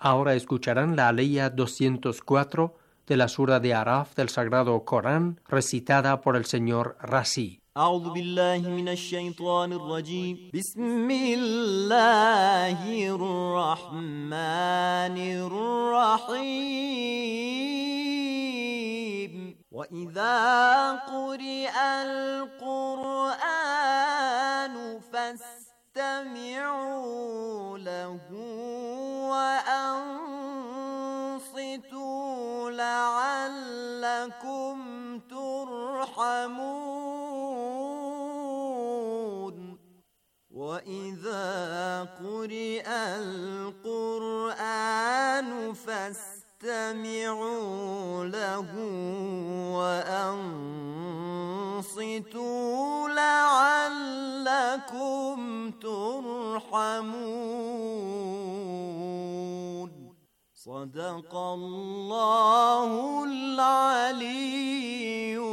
Ahora escucharán la alaya 204 de la sura de Araf del Sagrado Corán, recitada por el señor Razi. أعوذ بالله من الشيطان الرجيم بسم الله الرحمن الرحيم وإذا قرئ القرآن فاستمعوا له وأنصتوا لعلكم ترحمون وإذا قرئ القرآن فاستمعوا له وأنصتوا لعلكم ترحمون صدق الله العلي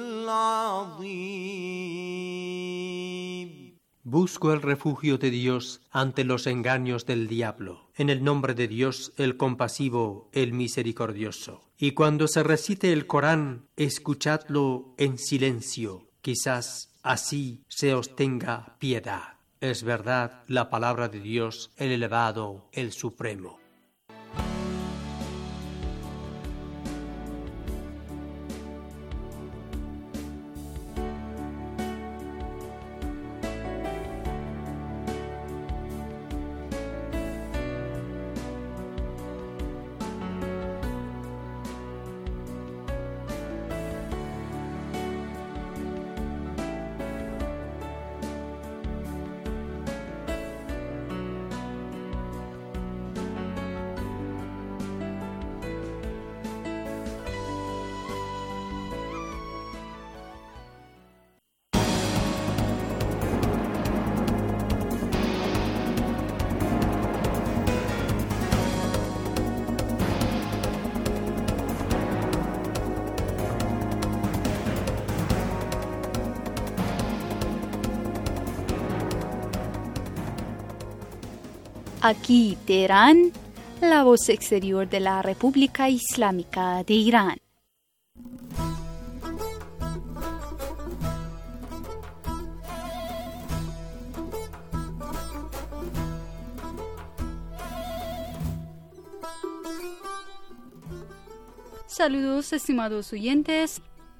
العظيم. Busco el refugio de Dios ante los engaños del diablo. En el nombre de Dios, el compasivo, el misericordioso. Y cuando se recite el Corán, escuchadlo en silencio. Quizás así se os tenga piedad. Es verdad la palabra de Dios, el elevado, el supremo. Aquí Teherán, la voz exterior de la República Islámica de Irán. Saludos, estimados oyentes.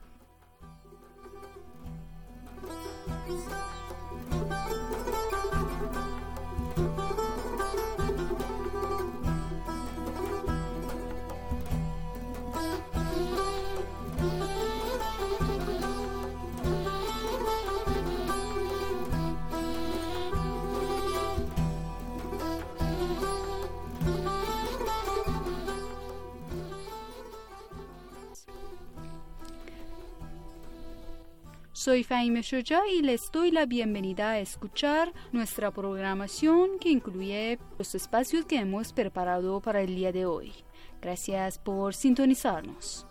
Soy Fahime Shoja y les doy la bienvenida a escuchar nuestra programación que incluye los espacios que hemos preparado para el día de hoy. Gracias por sintonizarnos.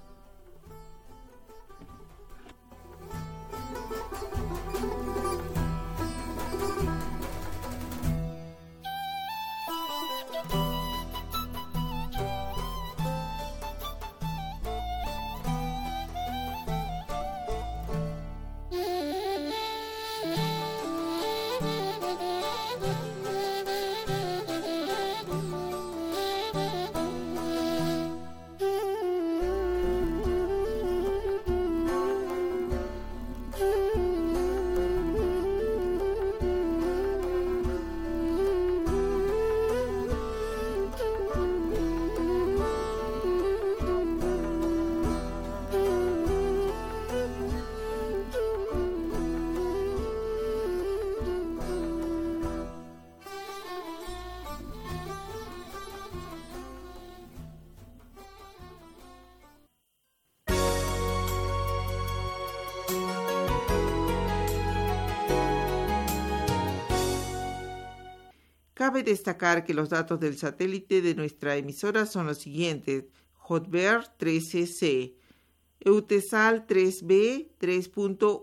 Cabe destacar que los datos del satélite de nuestra emisora son los siguientes: Hotbird 13C, Eutelsat 3B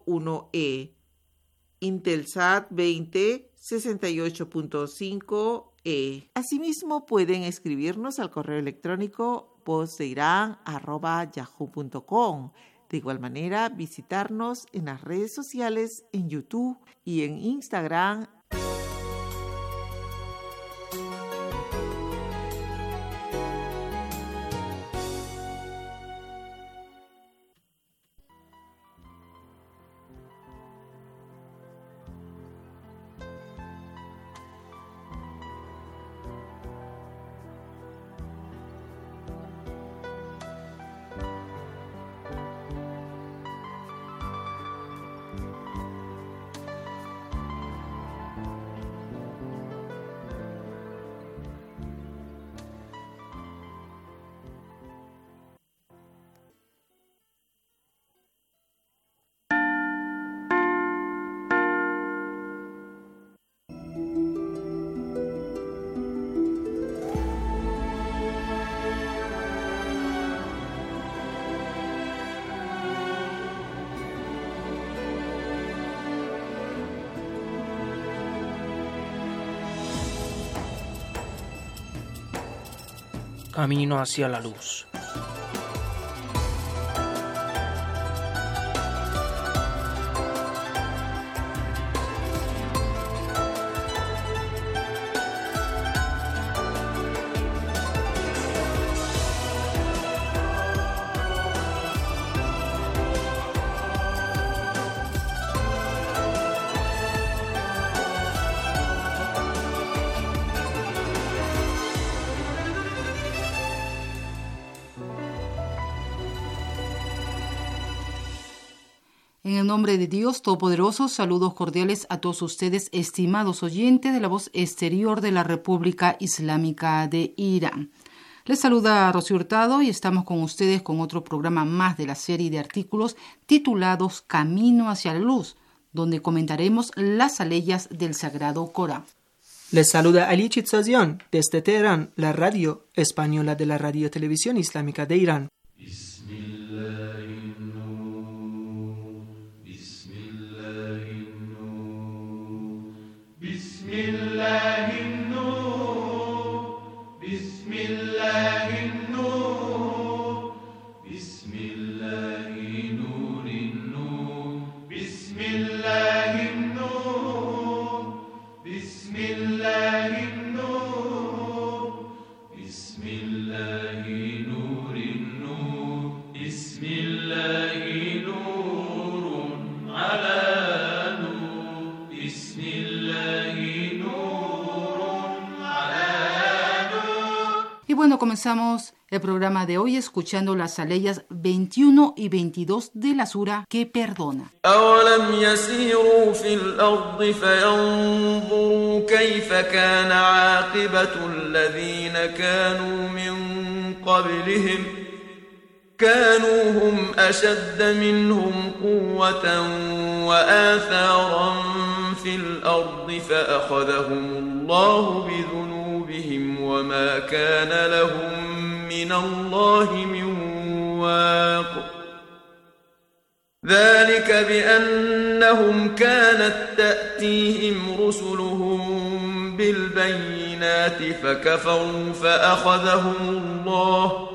3.1E, Intelsat 20 68.5 Asimismo, pueden escribirnos al correo electrónico vozdeiran@yahoo.com. De igual manera, visitarnos en las redes sociales, en YouTube y en Instagram. Camino hacia la luz. En el nombre de Dios Todopoderoso, saludos cordiales a todos ustedes, estimados oyentes de la voz exterior de la República Islámica de Irán. Les saluda Rocío Hurtado y estamos con ustedes con otro programa más de la serie de artículos titulados Camino hacia la Luz, donde comentaremos las aleyas del Sagrado Corán. Les saluda Ali Chitsazian desde Teherán, la radio española de la Radio Televisión Islámica de Irán. Y bueno, comenzamos el programa de hoy escuchando las aleyas 21 y 22 de la sura que perdona. أولم يسيروا في الأرض فينظروا كيف كان عاقبة الذين كانوا من قبلهم كانوا هم أشد منهم قوة وآثارا في الأرض فأخذهم الله بذنوبهم وما كان لهم من الله من واق ذلك بأنهم كانت تأتيهم رسلهم بالبينات فكفروا فأخذهم الله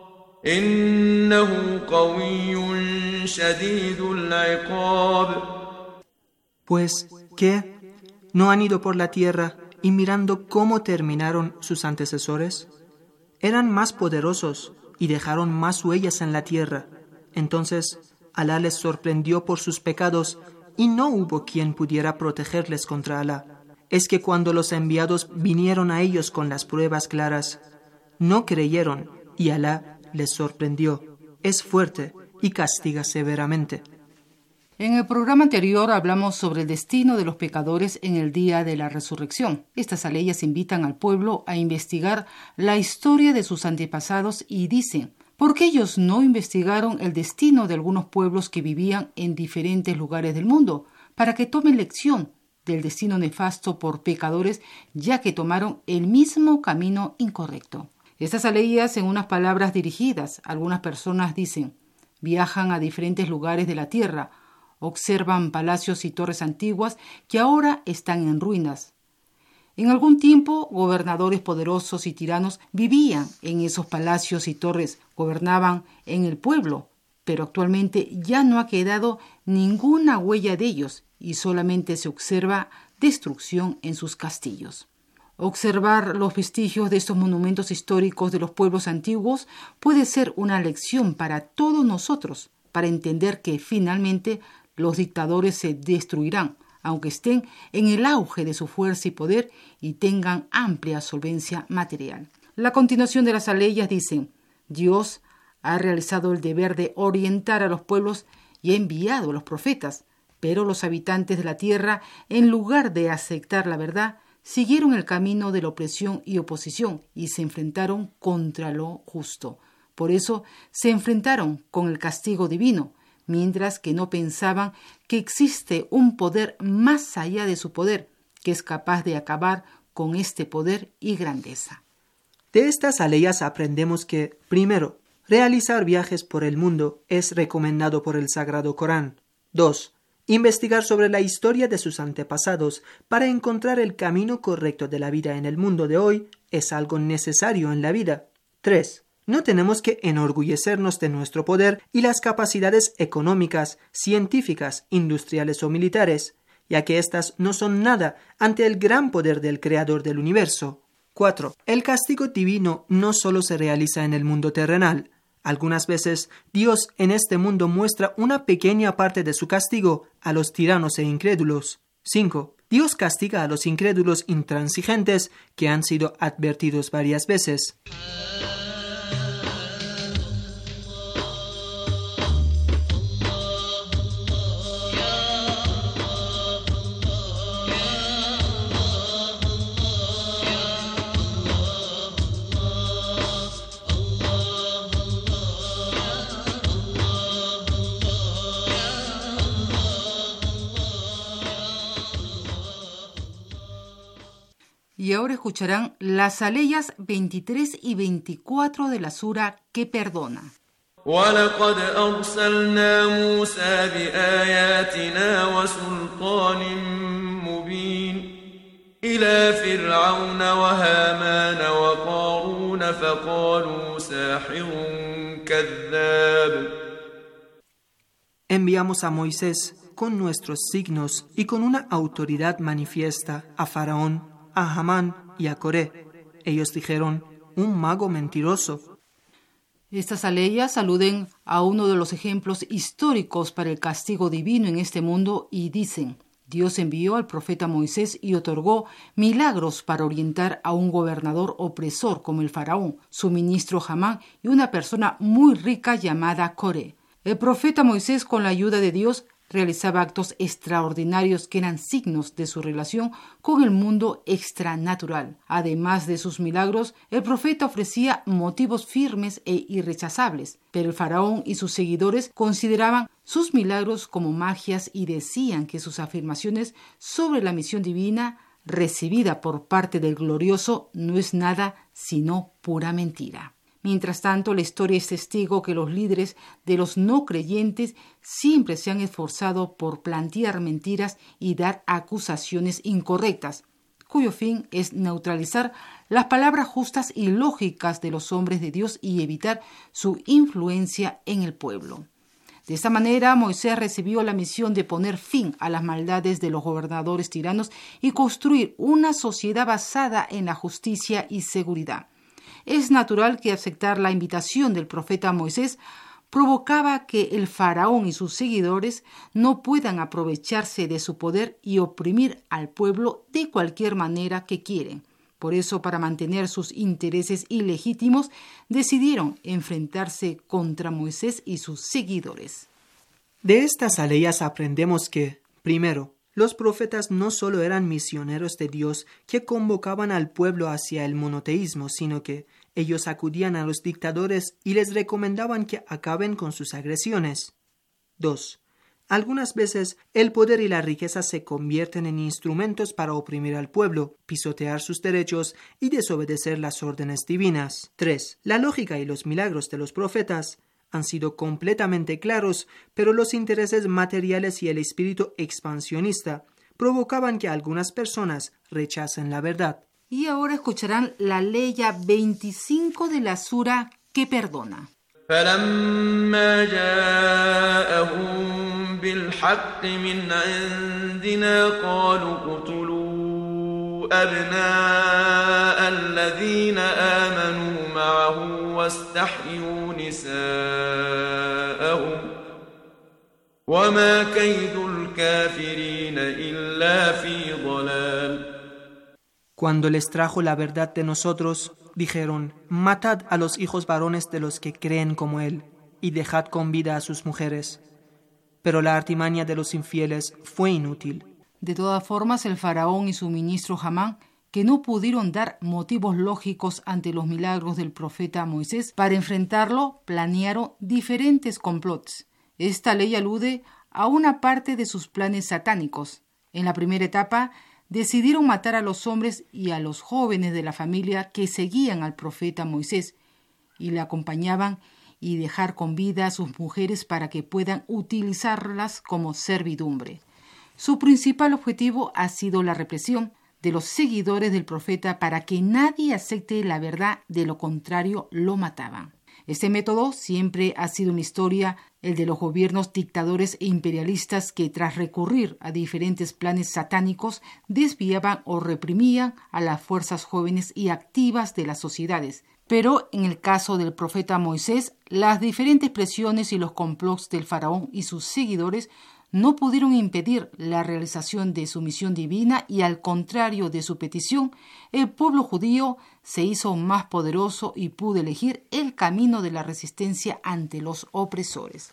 إنه قوي شديد العقاب. Pues, ¿qué? ¿No han ido por la tierra y mirando cómo terminaron sus antecesores? Eran más poderosos y dejaron más huellas en la tierra. Entonces, Alá les sorprendió por sus pecados y no hubo quien pudiera protegerles contra Alá. Es que cuando los enviados vinieron a ellos con las pruebas claras, no creyeron y Alá les sorprendió. Es fuerte y castiga severamente. En el programa anterior hablamos sobre el destino de los pecadores en el día de la resurrección. Estas aleyas invitan al pueblo a investigar la historia de sus antepasados y dicen: ¿por qué ellos no investigaron el destino de algunos pueblos que vivían en diferentes lugares del mundo, para que tomen lección del destino nefasto por pecadores, ya que tomaron el mismo camino incorrecto? Estas aleyas, en unas palabras dirigidas, algunas personas dicen: viajan a diferentes lugares de la tierra, observan palacios y torres antiguas que ahora están en ruinas. En algún tiempo, gobernadores poderosos y tiranos vivían en esos palacios y torres, gobernaban en el pueblo, pero actualmente ya no ha quedado ninguna huella de ellos y solamente se observa destrucción en sus castillos. Observar los vestigios de estos monumentos históricos de los pueblos antiguos puede ser una lección para todos nosotros, para entender que finalmente los dictadores se destruirán, aunque estén en el auge de su fuerza y poder y tengan amplia solvencia material. La continuación de las aleyas dicen: Dios ha realizado el deber de orientar a los pueblos y ha enviado a los profetas, pero los habitantes de la tierra, en lugar de aceptar la verdad, siguieron el camino de la opresión y oposición y se enfrentaron contra lo justo. Por eso se enfrentaron con el castigo divino, mientras que no pensaban que existe un poder más allá de su poder, que es capaz de acabar con este poder y grandeza. De estas aleyas aprendemos que, primero, realizar viajes por el mundo es recomendado por el Sagrado Corán. 2. Investigar sobre la historia de sus antepasados para encontrar el camino correcto de la vida en el mundo de hoy es algo necesario en la vida. 3. No tenemos que enorgullecernos de nuestro poder y las capacidades económicas, científicas, industriales o militares, ya que éstas no son nada ante el gran poder del Creador del universo. 4. El castigo divino no solo se realiza en el mundo terrenal. Algunas veces Dios en este mundo muestra una pequeña parte de su castigo a los tiranos e incrédulos. 5. Dios castiga a los incrédulos intransigentes que han sido advertidos varias veces. Y ahora escucharán las aleyas 23 y 24 de la sura que perdona. وَلَقَدْ أَرْسَلْنَا مُوسَى بِآيَاتِنَا وَسُلْطَانٍ مُبِينٍ إِلَى فِرْعَوْنَ وَهَامَانَ وَقَارُونَ فَقَالُوا سَاحِرٌ كَذَّابٌ. Enviamos a Moisés con nuestros signos y con una autoridad manifiesta a Faraón, a Hamán y a Coré. Ellos dijeron: un mago mentiroso. Estas aleyas aluden a uno de los ejemplos históricos para el castigo divino en este mundo y dicen: Dios envió al profeta Moisés y otorgó milagros para orientar a un gobernador opresor como el faraón, su ministro Hamán y una persona muy rica llamada Coré. El profeta Moisés, con la ayuda de Dios, realizaba actos extraordinarios que eran signos de su relación con el mundo extranatural. Además de sus milagros, el profeta ofrecía motivos firmes e irrechazables, pero el faraón y sus seguidores consideraban sus milagros como magias y decían que sus afirmaciones sobre la misión divina recibida por parte del glorioso no es nada sino pura mentira. Mientras tanto, la historia es testigo que los líderes de los no creyentes siempre se han esforzado por plantear mentiras y dar acusaciones incorrectas, cuyo fin es neutralizar las palabras justas y lógicas de los hombres de Dios y evitar su influencia en el pueblo. De esta manera, Moisés recibió la misión de poner fin a las maldades de los gobernadores tiranos y construir una sociedad basada en la justicia y seguridad. Es natural que aceptar la invitación del profeta Moisés provocaba que el faraón y sus seguidores no puedan aprovecharse de su poder y oprimir al pueblo de cualquier manera que quieren. Por eso, para mantener sus intereses ilegítimos, decidieron enfrentarse contra Moisés y sus seguidores. De estas aleyas aprendemos que, primero, los profetas no solo eran misioneros de Dios que convocaban al pueblo hacia el monoteísmo, sino que ellos acudían a los dictadores y les recomendaban que acaben con sus agresiones. 2. Algunas veces el poder y la riqueza se convierten en instrumentos para oprimir al pueblo, pisotear sus derechos y desobedecer las órdenes divinas. 3. La lógica y los milagros de los profetas han sido completamente claros, pero los intereses materiales y el espíritu expansionista provocaban que algunas personas rechacen la verdad. Y ahora escucharán la leya 25 de la sura que perdona. فلما جاءهم بالحق من عندنا قالوا اقتلوا أبناء الذين آمنوا معه واستحيوا نساءهم وما كيد الكافرين إلا في ضلال. Cuando les trajo la verdad de nosotros, dijeron: matad a los hijos varones de los que creen como él, y dejad con vida a sus mujeres. Pero la artimaña de los infieles fue inútil. De todas formas, el faraón y su ministro Hamán, que no pudieron dar motivos lógicos ante los milagros del profeta Moisés, para enfrentarlo planearon diferentes complots. Esta ley alude a una parte de sus planes satánicos. En la primera etapa, decidieron matar a los hombres y a los jóvenes de la familia que seguían al profeta Moisés y le acompañaban, y dejar con vida a sus mujeres para que puedan utilizarlas como servidumbre. Su principal objetivo ha sido la represión de los seguidores del profeta para que nadie acepte la verdad, de lo contrario lo mataban. Este método siempre ha sido una historia, el de los gobiernos dictadores e imperialistas que, tras recurrir a diferentes planes satánicos, desviaban o reprimían a las fuerzas jóvenes y activas de las sociedades. Pero en el caso del profeta Moisés, las diferentes presiones y los complots del faraón y sus seguidores no pudieron impedir la realización de su misión divina, y al contrario de su petición, el pueblo judío se hizo más poderoso y pudo elegir el camino de la resistencia ante los opresores.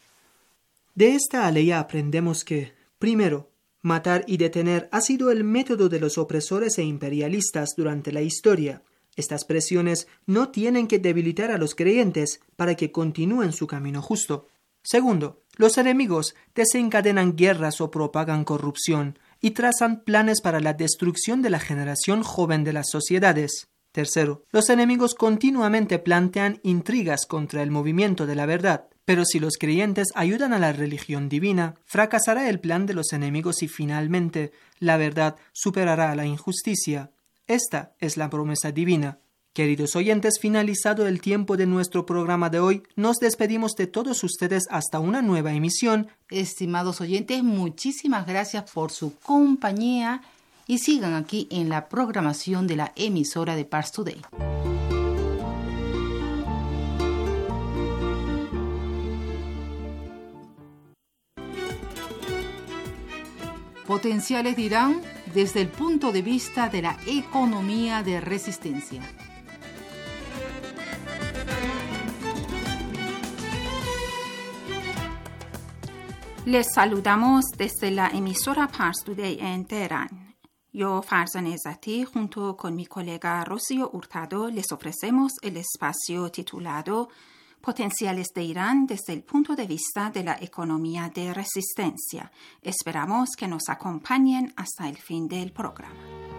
De esta aleya aprendemos que, primero, matar y detener ha sido el método de los opresores e imperialistas durante la historia. Estas presiones no tienen que debilitar a los creyentes para que continúen su camino justo. Segundo, los enemigos desencadenan guerras o propagan corrupción y trazan planes para la destrucción de la generación joven de las sociedades. Tercero, los enemigos continuamente plantean intrigas contra el movimiento de la verdad. Pero si los creyentes ayudan a la religión divina, fracasará el plan de los enemigos y finalmente la verdad superará a la injusticia. Esta es la promesa divina. Queridos oyentes, finalizado el tiempo de nuestro programa de hoy, nos despedimos de todos ustedes hasta una nueva emisión. Estimados oyentes, muchísimas gracias por su compañía y sigan aquí en la programación de la emisora de Pars Today. Potenciales de Irán desde el punto de vista de la economía de resistencia. Les saludamos desde la emisora Pars Today en Teherán. Yo, Farzan Ezzati, junto con mi colega Rocío Hurtado, les ofrecemos el espacio titulado Potenciales de Irán desde el punto de vista de la economía de resistencia. Esperamos que nos acompañen hasta el fin del programa.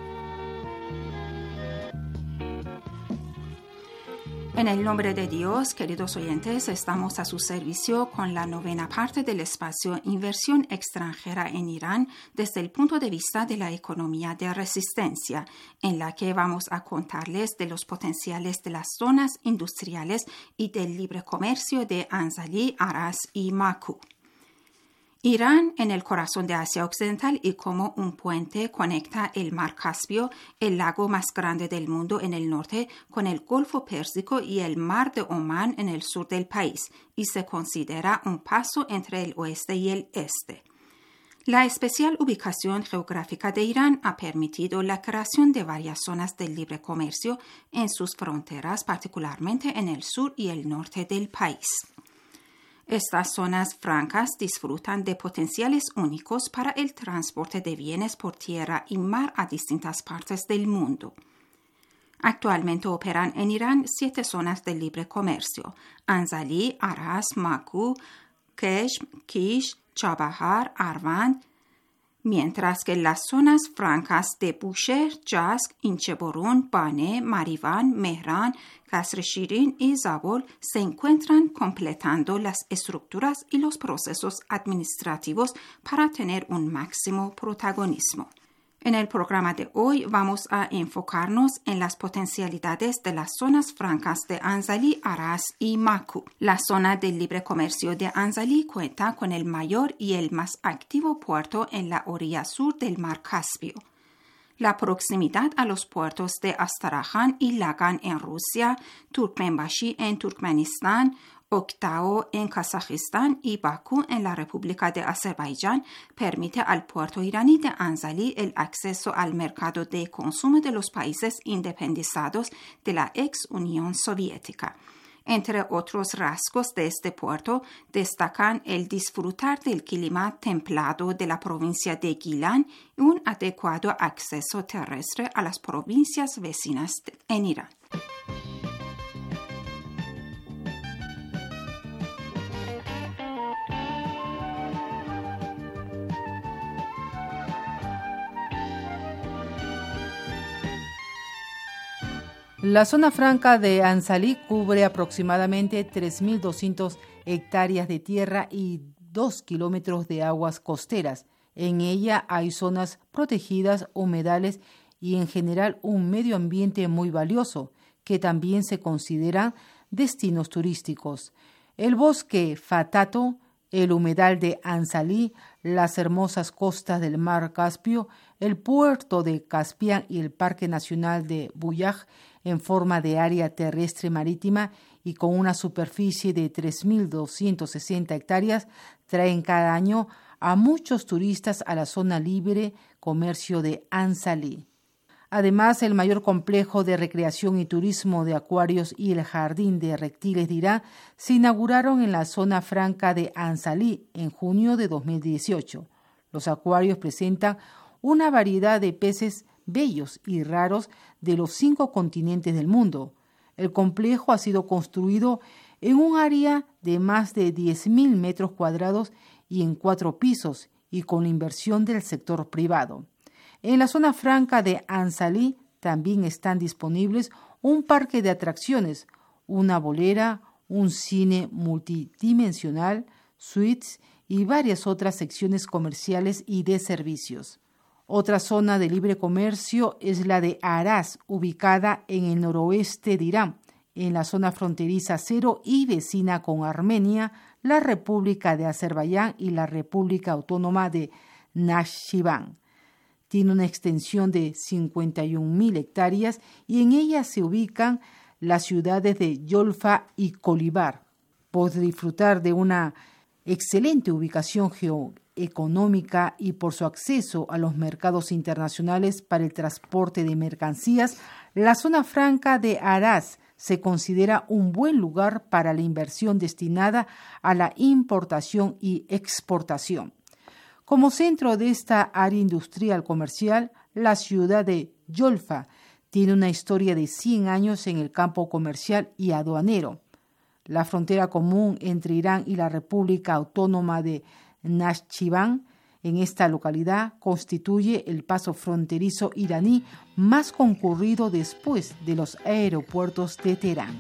En el nombre de Dios, queridos oyentes, estamos a su servicio con la 9ª parte del espacio Inversión extranjera en Irán desde el punto de vista de la economía de resistencia, en la que vamos a contarles de los potenciales de las zonas industriales y del libre comercio de Anzali, Aras y Maku. Irán, en el corazón de Asia Occidental y como un puente, conecta el mar Caspio, el lago más grande del mundo en el norte, con el Golfo Pérsico y el mar de Omán en el sur del país, y se considera un paso entre el oeste y el este. La especial ubicación geográfica de Irán ha permitido la creación de varias zonas de libre comercio en sus fronteras, particularmente en el sur y el norte del país. Estas zonas francas disfrutan de potenciales únicos para el transporte de bienes por tierra y mar a distintas partes del mundo. Actualmente operan en Irán 7 zonas de libre comercio: Anzali, Aras, Maku, Keshm, Kish, Chabahar, Arvand, mientras que las zonas francas de Bushehr, Yazd, Incheborun, Bane, Marivan, Mehran, Kasr Shirin y Zabol se encuentran completando las estructuras y los procesos administrativos para tener un máximo protagonismo. En el programa de hoy vamos a enfocarnos en las potencialidades de las zonas francas de Anzali, Aras y Maku. La zona de libre comercio de Anzali cuenta con el mayor y el más activo puerto en la orilla sur del mar Caspio. La proximidad a los puertos de Astrakhan y Lagan en Rusia, Turkmenbashi en Turkmenistán, Oktao en Kazajistán y Bakú en la República de Azerbaiyán permite al puerto iraní de Anzali el acceso al mercado de consumo de los países independizados de la ex Unión Soviética. Entre otros rasgos de este puerto destacan el disfrutar del clima templado de la provincia de Gilan y un adecuado acceso terrestre a las provincias vecinas en Irán. La zona franca de Anzali cubre aproximadamente 3.200 hectáreas de tierra y 2 kilómetros de aguas costeras. En ella hay zonas protegidas, humedales y en general un medio ambiente muy valioso, que también se consideran destinos turísticos. El bosque Fatato, el humedal de Anzali, las hermosas costas del mar Caspio, el puerto de Caspian y el Parque Nacional de Buyaj, en forma de área terrestre marítima y con una superficie de 3.260 hectáreas, traen cada año a muchos turistas a la zona libre comercio de Anzali. Además, el mayor complejo de recreación y turismo de acuarios y el jardín de reptiles de Irán se inauguraron en la zona franca de Anzali en junio de 2018. Los acuarios presentan una variedad de peces bellos y raros de los 5 continentes del mundo. El complejo ha sido construido en un área de más de 10.000 metros cuadrados y en 4 pisos y con la inversión del sector privado. En la zona franca de Anzali también están disponibles un parque de atracciones, una bolera, un cine multidimensional, suites y varias otras secciones comerciales y de servicios. Otra zona de libre comercio es la de Aras, ubicada en el noroeste de Irán, en la zona fronteriza cero y vecina con Armenia, la República de Azerbaiyán y la República Autónoma de Nakhchivan. Tiene una extensión de 51.000 hectáreas y en ella se ubican las ciudades de Yolfa y Kolibar. Por disfrutar de una excelente ubicación geoeconómica y por su acceso a los mercados internacionales para el transporte de mercancías, la zona franca de Aras se considera un buen lugar para la inversión destinada a la importación y exportación. Como centro de esta área industrial comercial, la ciudad de Yolfa tiene una historia de 100 años en el campo comercial y aduanero. La frontera común entre Irán y la República Autónoma de Nakhchivan en esta localidad constituye el paso fronterizo iraní más concurrido después de los aeropuertos de Teherán.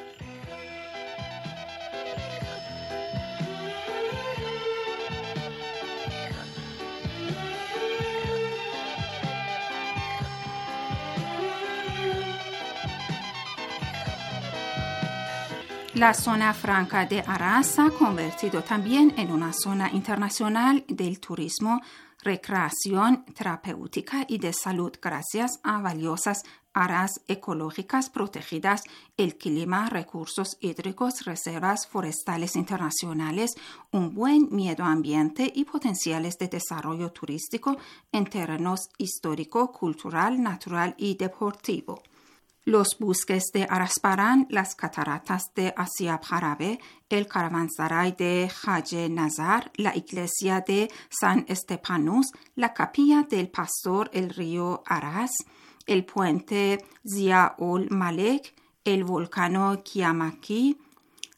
La zona franca de Aras se ha convertido también en una zona internacional del turismo, recreación terapéutica y de salud gracias a valiosas áreas ecológicas protegidas, el clima, recursos hídricos, reservas forestales internacionales, un buen medio ambiente y potenciales de desarrollo turístico en terrenos histórico, cultural, natural y deportivo. Los bosques de Arasparán, las cataratas de Asyab Jarabe, el caravansaray de Haje Nazar, la iglesia de San Estepanus, la capilla del pastor, el río Aras, el puente Zia ol Malek, el volcán Kiamaki,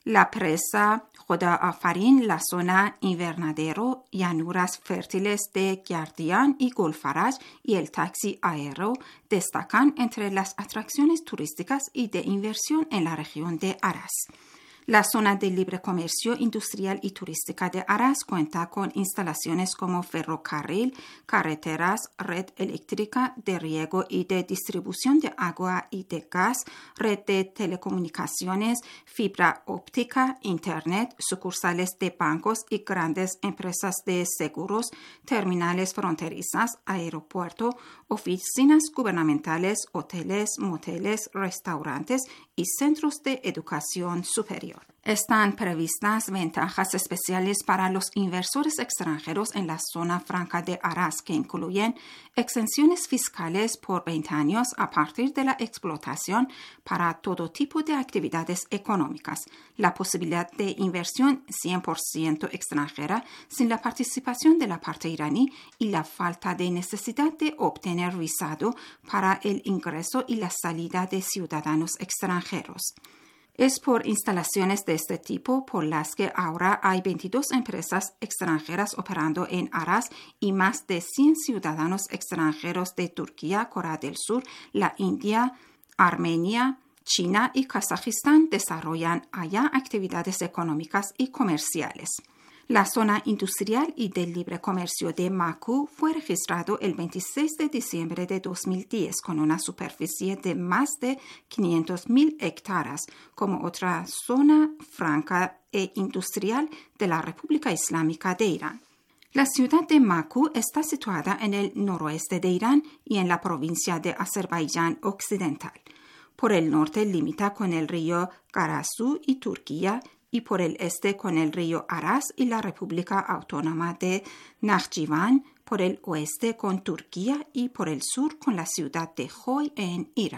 La presa Joda Afarin, la zona invernadero, llanuras fértiles de Guardián y Golfaraj y el taxi aéreo destacan entre las atracciones turísticas y de inversión en la región de Aras. La zona de libre comercio industrial y turística de Aras cuenta con instalaciones como ferrocarril, carreteras, red eléctrica, de riego y de distribución de agua y de gas, red de telecomunicaciones, fibra óptica, internet, sucursales de bancos y grandes empresas de seguros, terminales fronterizas, aeropuerto, oficinas gubernamentales, hoteles, moteles, restaurantes y centros de educación superior. Están previstas ventajas especiales para los inversores extranjeros en la zona franca de Aras, que incluyen exenciones fiscales por 20 años a partir de la explotación para todo tipo de actividades económicas, la posibilidad de inversión 100% extranjera sin la participación de la parte iraní y la falta de necesidad de obtener visado para el ingreso y la salida de ciudadanos extranjeros. Es por instalaciones de este tipo por las que ahora hay 22 empresas extranjeras operando en Aras y más de 100 ciudadanos extranjeros de Turquía, Corea del Sur, la India, Armenia, China y Kazajistán desarrollan allá actividades económicas y comerciales. La zona industrial y del libre comercio de Maku fue registrado el 26 de diciembre de 2010 con una superficie de más de 500.000 hectáreas como otra zona franca e industrial de la República Islámica de Irán. La ciudad de Maku está situada en el noroeste de Irán y en la provincia de Azerbaiyán Occidental. Por el norte limita con el río Karasu y Turquía, y por el este con el río Aras y la República Autónoma de Nakhchivan, por el oeste con Turquía y por el sur con la ciudad de Joy en Irán.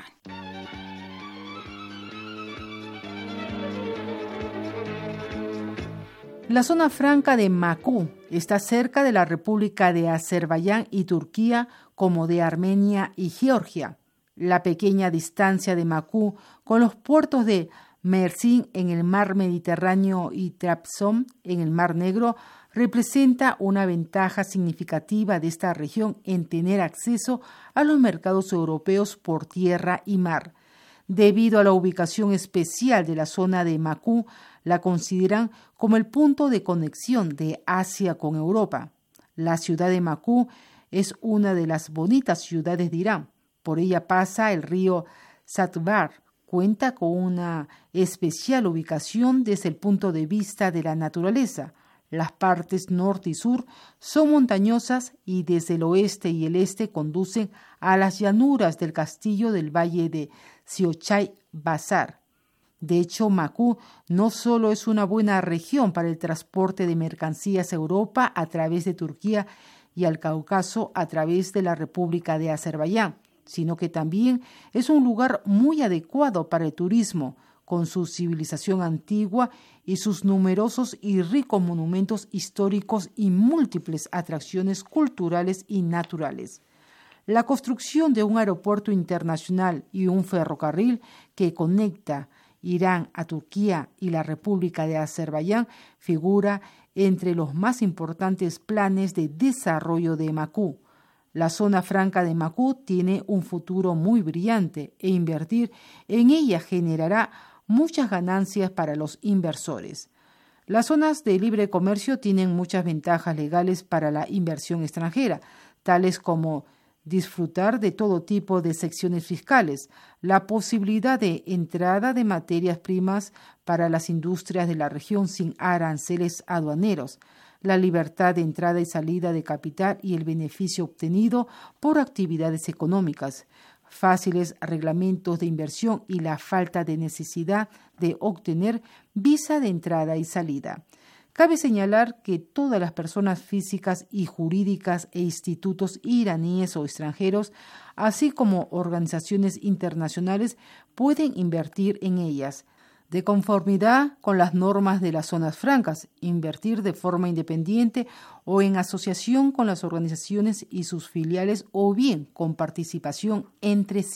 La zona franca de Maku está cerca de la República de Azerbaiyán y Turquía, como de Armenia y Georgia. La pequeña distancia de Maku con los puertos de Mersin en el mar Mediterráneo y Trabzon en el mar Negro representa una ventaja significativa de esta región en tener acceso a los mercados europeos por tierra y mar. Debido a la ubicación especial de la zona de Maku, la consideran como el punto de conexión de Asia con Europa. La ciudad de Maku es una de las bonitas ciudades de Irán. Por ella pasa el río Satbar. Cuenta con una especial ubicación desde el punto de vista de la naturaleza. Las partes norte y sur son montañosas y desde el oeste y el este conducen a las llanuras del castillo del valle de Siochay Bazar. De hecho, Maku no solo es una buena región para el transporte de mercancías a Europa a través de Turquía y al Cáucaso a través de la República de Azerbaiyán, sino que también es un lugar muy adecuado para el turismo, con su civilización antigua y sus numerosos y ricos monumentos históricos y múltiples atracciones culturales y naturales. La construcción de un aeropuerto internacional y un ferrocarril que conecta Irán a Turquía y la República de Azerbaiyán figura entre los más importantes planes de desarrollo de Maku. La zona franca de Maku tiene un futuro muy brillante e invertir en ella generará muchas ganancias para los inversores. Las zonas de libre comercio tienen muchas ventajas legales para la inversión extranjera, tales como disfrutar de todo tipo de secciones fiscales, la posibilidad de entrada de materias primas para las industrias de la región sin aranceles aduaneros, la libertad de entrada y salida de capital y el beneficio obtenido por actividades económicas, fáciles reglamentos de inversión y la falta de necesidad de obtener visa de entrada y salida. Cabe señalar que todas las personas físicas y jurídicas e institutos iraníes o extranjeros, así como organizaciones internacionales, pueden invertir en ellas, de conformidad con las normas de las zonas francas, invertir de forma independiente o en asociación con las organizaciones y sus filiales o bien con participación entre sí.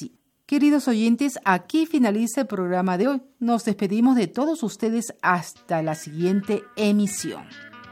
Queridos oyentes, aquí finaliza el programa de hoy. Nos despedimos de todos ustedes hasta la siguiente emisión.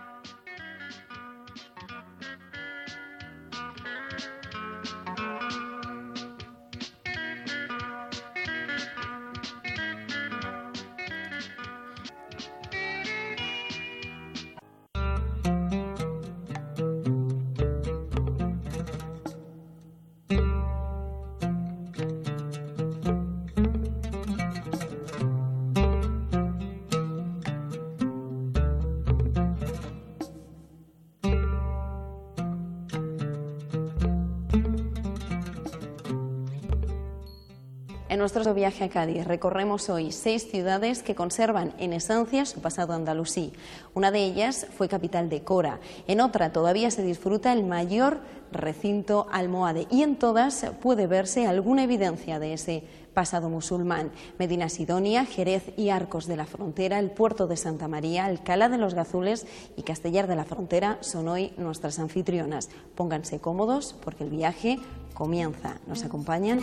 En nuestro viaje a Cádiz recorremos hoy 6 ciudades que conservan en esencia su pasado andalusí. Una de ellas fue capital de Cora, en otra todavía se disfruta el mayor recinto almohade y en todas puede verse alguna evidencia de ese pasado musulmán. Medina Sidonia, Jerez y Arcos de la Frontera, el puerto de Santa María, Alcalá de los Gazules y Castellar de la Frontera son hoy nuestras anfitrionas. Pónganse cómodos porque el viaje comienza. ¿Nos acompañan?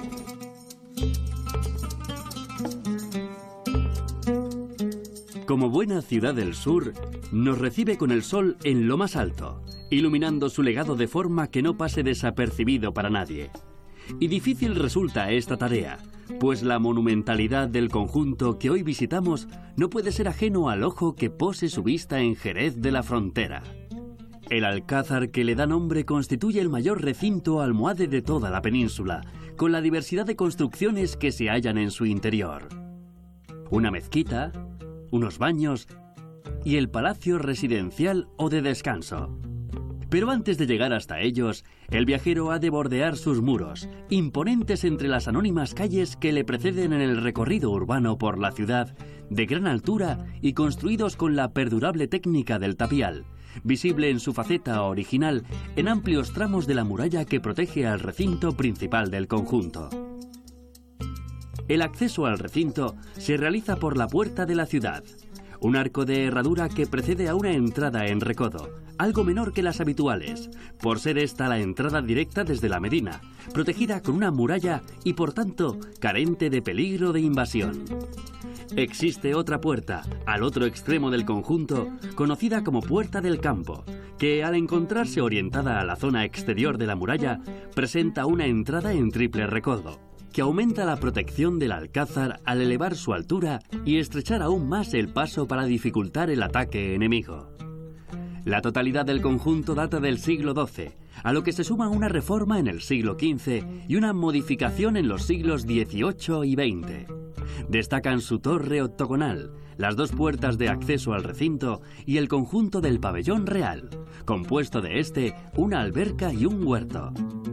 Como buena ciudad del sur, nos recibe con el sol en lo más alto, iluminando su legado de forma que no pase desapercibido para nadie. Y difícil resulta esta tarea, pues la monumentalidad del conjunto que hoy visitamos no puede ser ajeno al ojo que pose su vista en Jerez de la Frontera. El alcázar que le da nombre constituye el mayor recinto almohade de toda la península, con la diversidad de construcciones que se hallan en su interior. Una mezquita, unos baños y el palacio residencial o de descanso. Pero antes de llegar hasta ellos, el viajero ha de bordear sus muros, imponentes entre las anónimas calles que le preceden en el recorrido urbano por la ciudad, de gran altura y construidos con la perdurable técnica del tapial, visible en su faceta original en amplios tramos de la muralla que protege al recinto principal del conjunto. El acceso al recinto se realiza por la puerta de la ciudad, un arco de herradura que precede a una entrada en recodo, algo menor que las habituales, por ser esta la entrada directa desde la Medina, protegida con una muralla y por tanto carente de peligro de invasión. Existe otra puerta, al otro extremo del conjunto, conocida como Puerta del Campo, que al encontrarse orientada a la zona exterior de la muralla, presenta una entrada en triple recodo, que aumenta la protección del alcázar al elevar su altura y estrechar aún más el paso para dificultar el ataque enemigo. La totalidad del conjunto data del siglo XII, a lo que se suma una reforma en el siglo XV y una modificación en los siglos XVIII y XX. Destacan su torre octogonal, las 2 puertas de acceso al recinto y el conjunto del pabellón real, compuesto de una alberca y un huerto.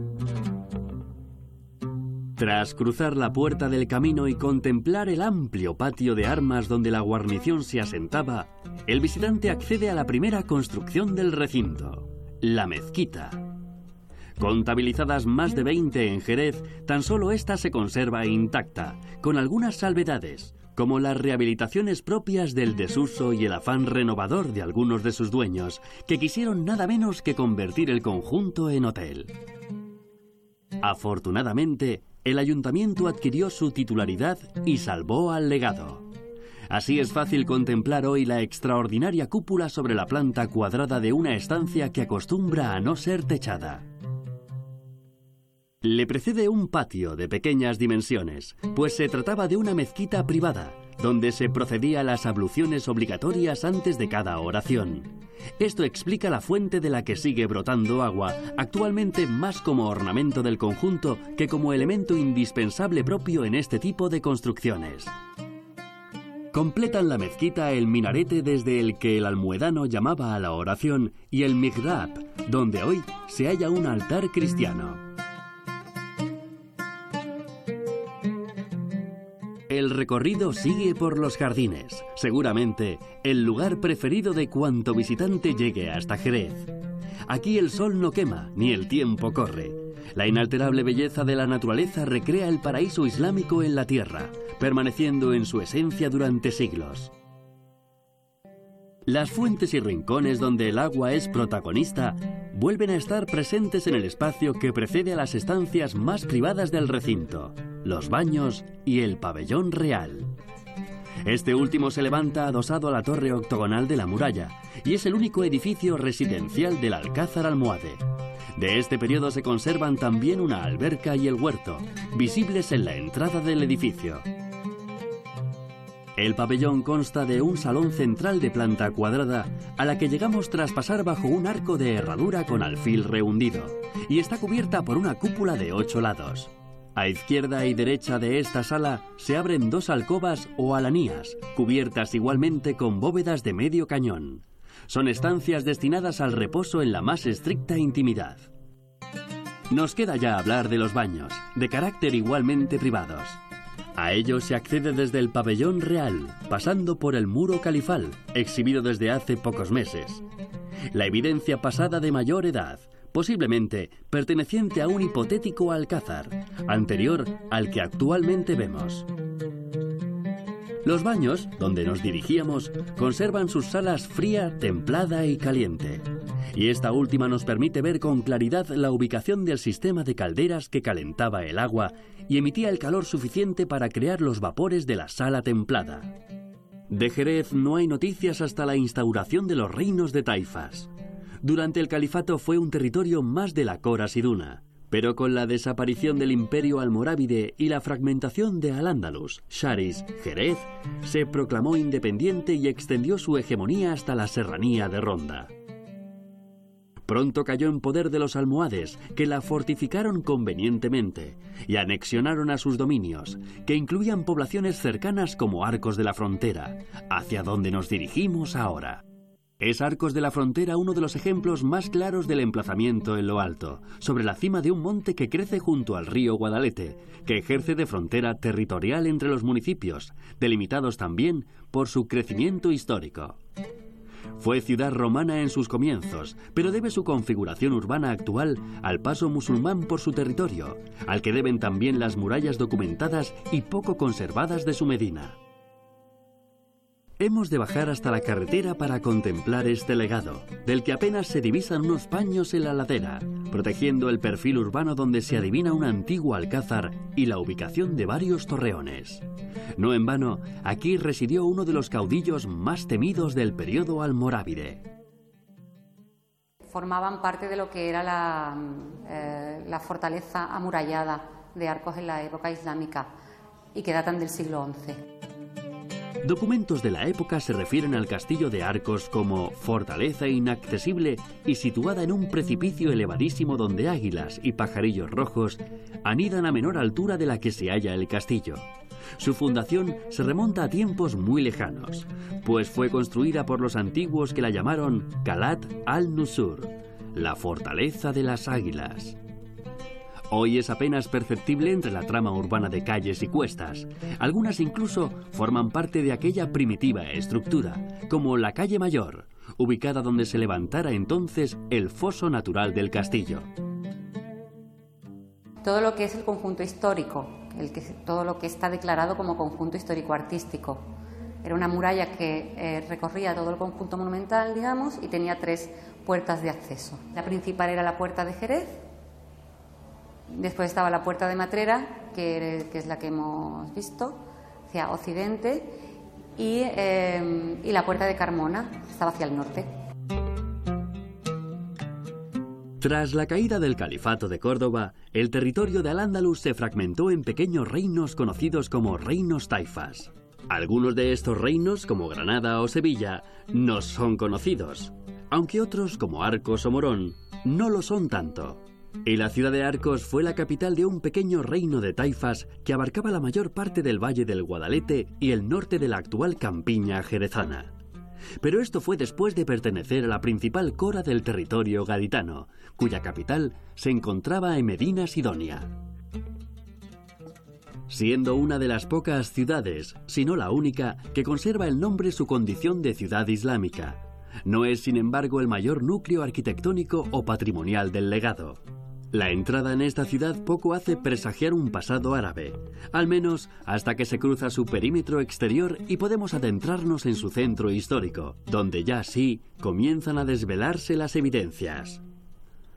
Tras cruzar la puerta del camino y contemplar el amplio patio de armas donde la guarnición se asentaba, el visitante accede a la primera construcción del recinto, la mezquita. Contabilizadas más de 20 en Jerez, tan solo esta se conserva intacta, con algunas salvedades, como las rehabilitaciones propias del desuso y el afán renovador de algunos de sus dueños, que quisieron nada menos que convertir el conjunto en hotel. Afortunadamente, el ayuntamiento adquirió su titularidad y salvó al legado. Así es fácil contemplar hoy la extraordinaria cúpula sobre la planta cuadrada de una estancia que acostumbra a no ser techada. Le precede un patio de pequeñas dimensiones, pues se trataba de una mezquita privada, donde se procedía a las abluciones obligatorias antes de cada oración. Esto explica la fuente de la que sigue brotando agua, actualmente más como ornamento del conjunto que como elemento indispensable propio en este tipo de construcciones. Completan la mezquita el minarete desde el que el almohadano llamaba a la oración y el mihrab, donde hoy se halla un altar cristiano. El recorrido sigue por los jardines, seguramente el lugar preferido de cuanto visitante llegue hasta Jerez. Aquí el sol no quema, ni el tiempo corre. La inalterable belleza de la naturaleza recrea el paraíso islámico en la tierra, permaneciendo en su esencia durante siglos. Las fuentes y rincones donde el agua es protagonista vuelven a estar presentes en el espacio que precede a las estancias más privadas del recinto. los baños y el pabellón real. Este último se levanta adosado a la torre octogonal de la muralla y es el único edificio residencial del Alcázar almohade. De este periodo se conservan también una alberca y el huerto, visibles en la entrada del edificio. El pabellón consta de un salón central de planta cuadrada a la que llegamos tras pasar bajo un arco de herradura con alfil rehundido y está cubierta por una cúpula de 8 lados. A izquierda y derecha de esta sala se abren 2 alcobas o alanías, cubiertas igualmente con bóvedas de medio cañón. Son estancias destinadas al reposo en la más estricta intimidad. Nos queda ya hablar de los baños, de carácter igualmente privados. A ellos se accede desde el pabellón real, pasando por el muro califal, exhibido desde hace pocos meses. La evidencia pasada de mayor edad, posiblemente perteneciente a un hipotético alcázar, anterior al que actualmente vemos. Los baños, donde nos dirigíamos, conservan sus salas fría, templada y caliente. Y esta última nos permite ver con claridad la ubicación del sistema de calderas que calentaba el agua y emitía el calor suficiente para crear los vapores de la sala templada. De Jerez no hay noticias hasta la instauración de los reinos de taifas. Durante el califato fue un territorio más de la Cora Siduna, pero con la desaparición del imperio almorávide y la fragmentación de Al-Ándalus, Sharis, Jerez, se proclamó independiente y extendió su hegemonía hasta la serranía de Ronda. Pronto cayó en poder de los almohades, que la fortificaron convenientemente y anexionaron a sus dominios, que incluían poblaciones cercanas como Arcos de la Frontera, hacia donde nos dirigimos ahora. Es Arcos de la Frontera uno de los ejemplos más claros del emplazamiento en lo alto, sobre la cima de un monte que crece junto al río Guadalete, que ejerce de frontera territorial entre los municipios, delimitados también por su crecimiento histórico. Fue ciudad romana en sus comienzos, pero debe su configuración urbana actual al paso musulmán por su territorio, al que deben también las murallas documentadas y poco conservadas de su medina. Hemos de bajar hasta la carretera para contemplar este legado, del que apenas se divisan unos paños en la ladera, protegiendo el perfil urbano donde se adivina un antiguo alcázar y la ubicación de varios torreones. No en vano, aquí residió uno de los caudillos más temidos del periodo almorávide. Formaban parte de lo que era la fortaleza amurallada de Arcos en la época islámica y que datan del siglo XI. Documentos de la época se refieren al castillo de Arcos como fortaleza inaccesible y situada en un precipicio elevadísimo donde águilas y pajarillos rojos anidan a menor altura de la que se halla el castillo. Su fundación se remonta a tiempos muy lejanos, pues fue construida por los antiguos que la llamaron Calat al-Nusur, la fortaleza de las águilas. Hoy es apenas perceptible entre la trama urbana de calles y cuestas. Algunas incluso forman parte de aquella primitiva estructura, como la calle Mayor, ubicada donde se levantara entonces el foso natural del castillo. Todo lo que es el conjunto histórico, todo lo que está declarado como conjunto histórico-artístico. Era una muralla que recorría todo el conjunto monumental, digamos, y tenía 3 puertas de acceso. La principal era la puerta de Jerez. Después estaba la puerta de Matrera, que es la que hemos visto, hacia occidente, y la puerta de Carmona, que estaba hacia el norte. Tras la caída del Califato de Córdoba, el territorio de Al-Ándalus se fragmentó en pequeños reinos conocidos como reinos taifas. Algunos de estos reinos, como Granada o Sevilla, nos son conocidos, aunque otros, como Arcos o Morón, no lo son tanto. Y la ciudad de Arcos fue la capital de un pequeño reino de taifas que abarcaba la mayor parte del valle del Guadalete y el norte de la actual campiña jerezana. Pero esto fue después de pertenecer a la principal cora del territorio gaditano, cuya capital se encontraba en Medina Sidonia. Siendo una de las pocas ciudades, si no la única, que conserva el nombre su condición de ciudad islámica, no es sin embargo el mayor núcleo arquitectónico o patrimonial del legado. La entrada en esta ciudad poco hace presagiar un pasado árabe, al menos hasta que se cruza su perímetro exterior y podemos adentrarnos en su centro histórico, donde ya sí comienzan a desvelarse las evidencias.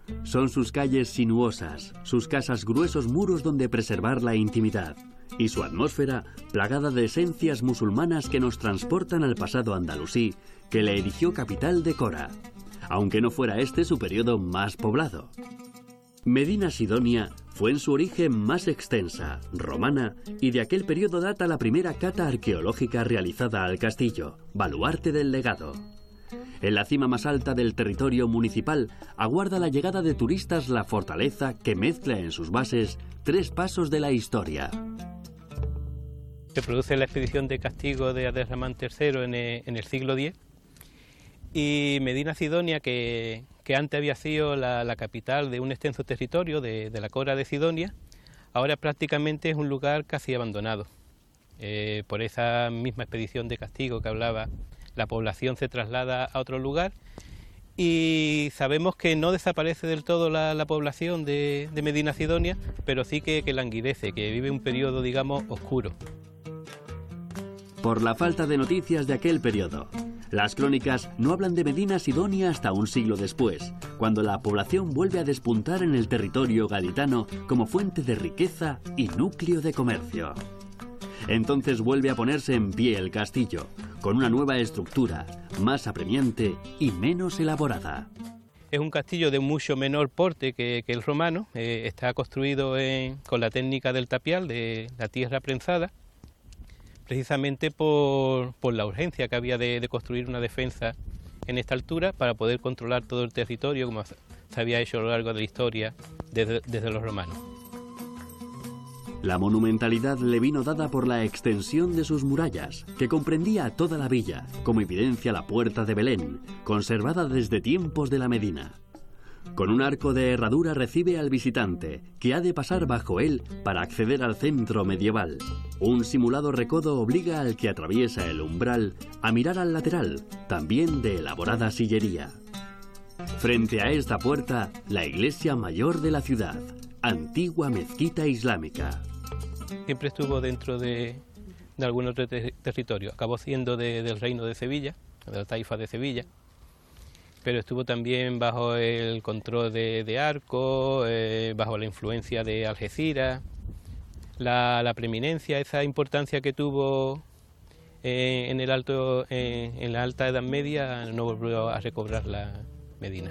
Son sus calles sinuosas, sus casas gruesos muros donde preservar la intimidad, y su atmósfera plagada de esencias musulmanas que nos transportan al pasado andalusí que le erigió capital de Cora, aunque no fuera este su periodo más poblado. Medina Sidonia fue en su origen más extensa, romana, y de aquel periodo data la primera cata arqueológica realizada al castillo, baluarte del legado. En la cima más alta del territorio municipal aguarda la llegada de turistas la fortaleza que mezcla en sus bases 3 pasos de la historia. Se produce la expedición de castigo de Abderramán III en el siglo X, y Medina Sidonia, que antes había sido la capital de un extenso territorio de la Cora de Sidonia, ahora prácticamente es un lugar casi abandonado. Por esa misma expedición de castigo que hablaba, la población se traslada a otro lugar, y sabemos que no desaparece del todo la población de Medina Sidonia, pero sí que languidece, que vive un periodo, digamos, oscuro. Por la falta de noticias de aquel periodo, las crónicas no hablan de Medina Sidonia hasta un siglo después, cuando la población vuelve a despuntar en el territorio gaditano como fuente de riqueza y núcleo de comercio. Entonces vuelve a ponerse en pie el castillo, con una nueva estructura, más apremiante y menos elaborada. Es un castillo de mucho menor porte que el romano, está construido con la técnica del tapial, de la tierra prensada, precisamente por la urgencia que había de construir una defensa en esta altura para poder controlar todo el territorio, como se había hecho a lo largo de la historia desde los romanos. La monumentalidad le vino dada por la extensión de sus murallas, que comprendía toda la villa, como evidencia la puerta de Belén, conservada desde tiempos de la Medina. Con un arco de herradura recibe al visitante, que ha de pasar bajo él para acceder al centro medieval. Un simulado recodo obliga al que atraviesa el umbral a mirar al lateral, también de elaborada sillería. Frente a esta puerta, la iglesia mayor de la ciudad, antigua mezquita islámica. Siempre estuvo dentro de algún otro territorio. Acabó siendo del reino de Sevilla, de la taifa de Sevilla, pero estuvo también bajo el control de Arco, bajo la influencia de Algeciras. La preeminencia, esa importancia que tuvo en la alta Edad Media, no volvió a recobrar la Medina.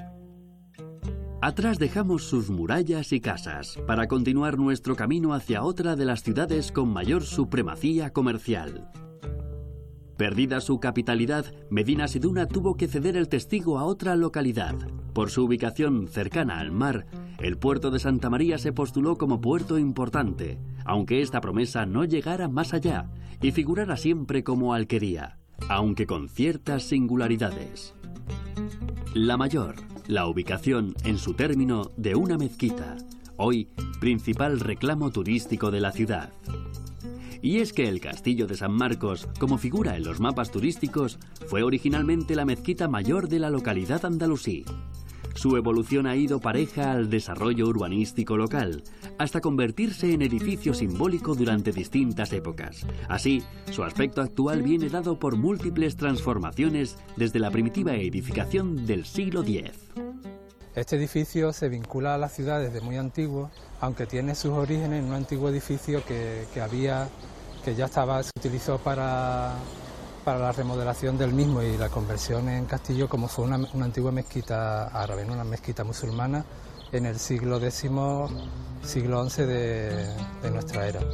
Atrás dejamos sus murallas y casas para continuar nuestro camino hacia otra de las ciudades con mayor supremacía comercial. Perdida su capitalidad, Medina Sidonia tuvo que ceder el testigo a otra localidad. Por su ubicación cercana al mar, el puerto de Santa María se postuló como puerto importante, aunque esta promesa no llegara más allá y figurara siempre como alquería, aunque con ciertas singularidades. La mayor, la ubicación en su término de una mezquita, hoy principal reclamo turístico de la ciudad. Y es que el castillo de San Marcos, como figura en los mapas turísticos, fue originalmente la mezquita mayor de la localidad andalusí. Su evolución ha ido pareja al desarrollo urbanístico local, hasta convertirse en edificio simbólico durante distintas épocas. Así, su aspecto actual viene dado por múltiples transformaciones desde la primitiva edificación del siglo X. Este edificio se vincula a la ciudad desde muy antiguo, aunque tiene sus orígenes en un antiguo edificio que se utilizó para la remodelación del mismo y la conversión en castillo, como fue una antigua mezquita árabe, una mezquita musulmana en el siglo X, siglo XI de nuestra era.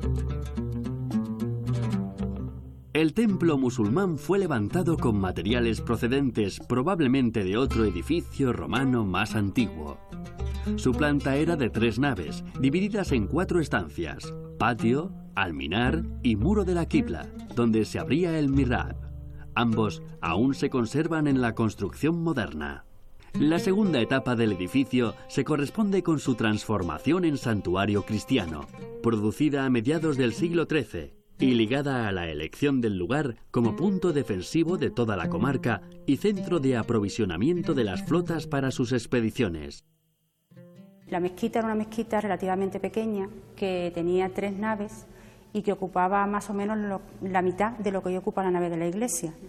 El templo musulmán fue levantado con materiales procedentes probablemente de otro edificio romano más antiguo. Su planta era de 3 naves, divididas en 4 estancias: patio, alminar y muro de la quibla, donde se abría el mihrab. Ambos aún se conservan en la construcción moderna. La segunda etapa del edificio se corresponde con su transformación en santuario cristiano, producida a mediados del siglo XIII y ligada a la elección del lugar como punto defensivo de toda la comarca y centro de aprovisionamiento de las flotas para sus expediciones. La mezquita era una mezquita relativamente pequeña que tenía 3 naves y que ocupaba más o menos la mitad de lo que hoy ocupa la nave de la iglesia.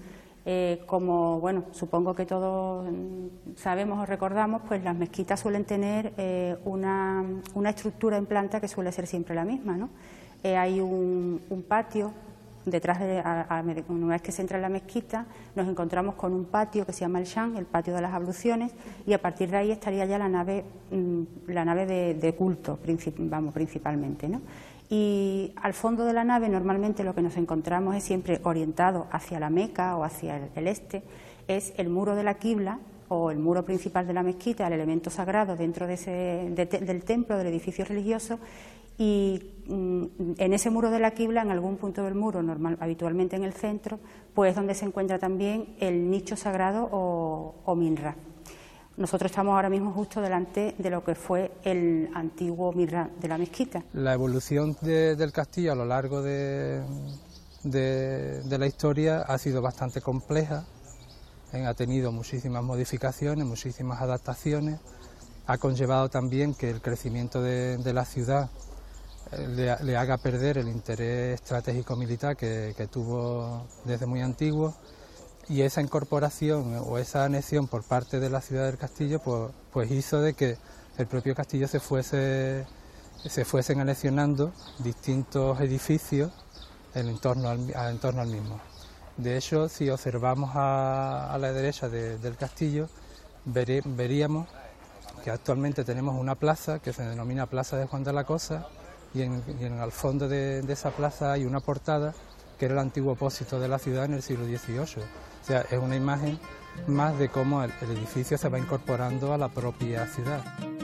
Como, bueno, supongo que todos sabemos o recordamos, pues las mezquitas suelen tener una estructura en planta que suele ser siempre la misma, ¿no? Hay un patio detrás una vez que se entra en la mezquita, nos encontramos con un patio que se llama el Shan, el patio de las abluciones, y a partir de ahí estaría ya la nave de culto, principalmente, ¿no? Y al fondo de la nave normalmente lo que nos encontramos es siempre orientado hacia la Meca o hacia el este, es el muro de la quibla o el muro principal de la mezquita, el elemento sagrado dentro del templo, del edificio religioso. Y en ese muro de la quibla, en algún punto del muro, habitualmente en el centro, pues es donde se encuentra también el nicho sagrado o minra. Nosotros estamos ahora mismo justo delante de lo que fue el antiguo minra de la mezquita. La evolución del castillo a lo largo de la historia ha sido bastante compleja, ha tenido muchísimas modificaciones, muchísimas adaptaciones, ha conllevado también que el crecimiento de la ciudad le haga perder el interés estratégico militar que tuvo desde muy antiguo, y esa incorporación o esa anexión por parte de la ciudad del castillo pues hizo de que el propio castillo se fuesen anexionando distintos edificios en torno al mismo. De hecho, si observamos a la derecha del castillo, veríamos que actualmente tenemos una plaza que se denomina Plaza de Juan de la Cosa, y en el fondo de esa plaza hay una portada que era el antiguo apósito de la ciudad en el siglo XVIII. O sea, es una imagen más de cómo el edificio se va incorporando a la propia ciudad.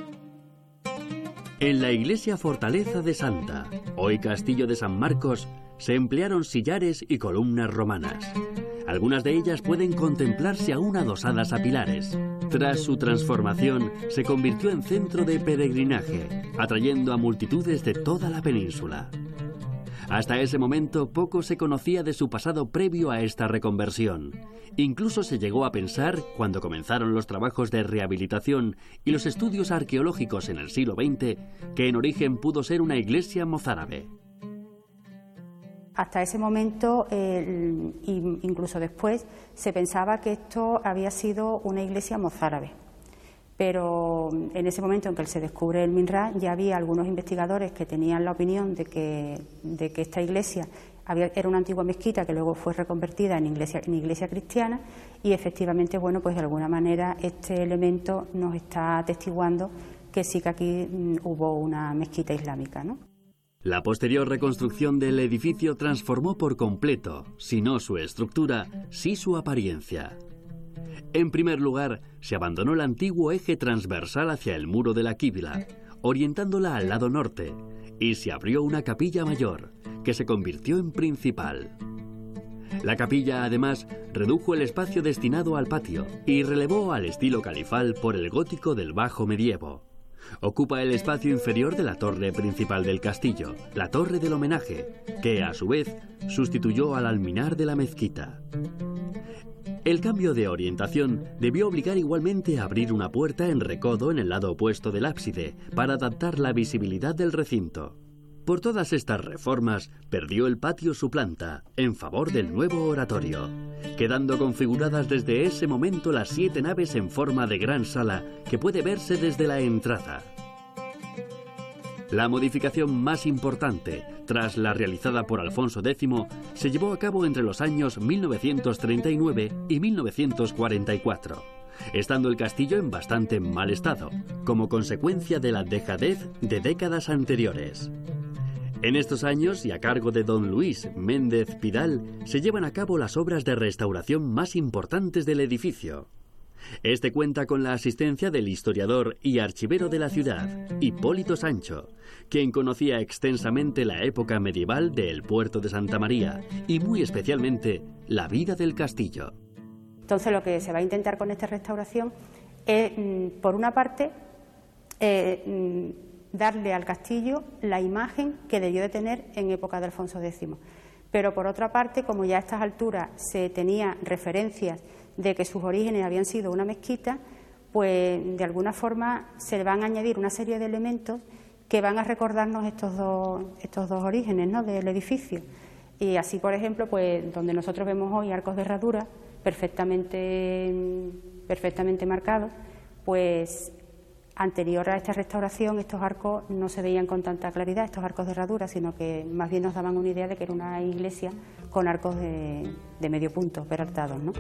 En la iglesia Fortaleza de Santa, hoy Castillo de San Marcos, se emplearon sillares y columnas romanas. Algunas de ellas pueden contemplarse aún adosadas a pilares. Tras su transformación, se convirtió en centro de peregrinaje, atrayendo a multitudes de toda la península. Hasta ese momento poco se conocía de su pasado previo a esta reconversión. Incluso se llegó a pensar, cuando comenzaron los trabajos de rehabilitación y los estudios arqueológicos en el siglo XX, que en origen pudo ser una iglesia mozárabe. Hasta ese momento, incluso después, se pensaba que esto había sido una iglesia mozárabe. Pero en ese momento en que se descubre el Minra, ya había algunos investigadores que tenían la opinión de que esta iglesia era una antigua mezquita que luego fue reconvertida en iglesia cristiana, y efectivamente, bueno, pues de alguna manera este elemento nos está atestiguando que sí que aquí hubo una mezquita islámica, ¿no? La posterior reconstrucción del edificio transformó por completo, si no su estructura, sí su apariencia. En primer lugar, se abandonó el antiguo eje transversal hacia el muro de la quibla, orientándola al lado norte, y se abrió una capilla mayor, que se convirtió en principal. La capilla, además, redujo el espacio destinado al patio y relevó al estilo califal por el gótico del bajo medievo. Ocupa el espacio inferior de la torre principal del castillo, la torre del homenaje, que a su vez sustituyó al alminar de la mezquita. El cambio de orientación debió obligar igualmente a abrir una puerta en recodo en el lado opuesto del ábside para adaptar la visibilidad del recinto. Por todas estas reformas, perdió el patio su planta en favor del nuevo oratorio, quedando configuradas desde ese momento las 7 naves en forma de gran sala que puede verse desde la entrada. La modificación más importante, tras la realizada por Alfonso X, se llevó a cabo entre los años 1939 y 1944, estando el castillo en bastante mal estado, como consecuencia de la dejadez de décadas anteriores. En estos años, y a cargo de don Luis Méndez Pidal, se llevan a cabo las obras de restauración más importantes del edificio. Este cuenta con la asistencia del historiador y archivero de la ciudad, Hipólito Sancho, quien conocía extensamente la época medieval del puerto de Santa María y muy especialmente la vida del castillo. Entonces lo que se va a intentar con esta restauración es, por una parte, darle al castillo la imagen que debió de tener en época de Alfonso X. Pero por otra parte, como ya a estas alturas se tenía referencias de que sus orígenes habían sido una mezquita, pues de alguna forma se le van a añadir una serie de elementos que van a recordarnos estos dos orígenes, ¿no?, del edificio. Y así, por ejemplo, pues donde nosotros vemos hoy arcos de herradura, perfectamente marcados, pues anterior a esta restauración estos arcos no se veían con tanta claridad, estos arcos de herradura, sino que más bien nos daban una idea de que era una iglesia con arcos de medio punto, peraltados, ¿no?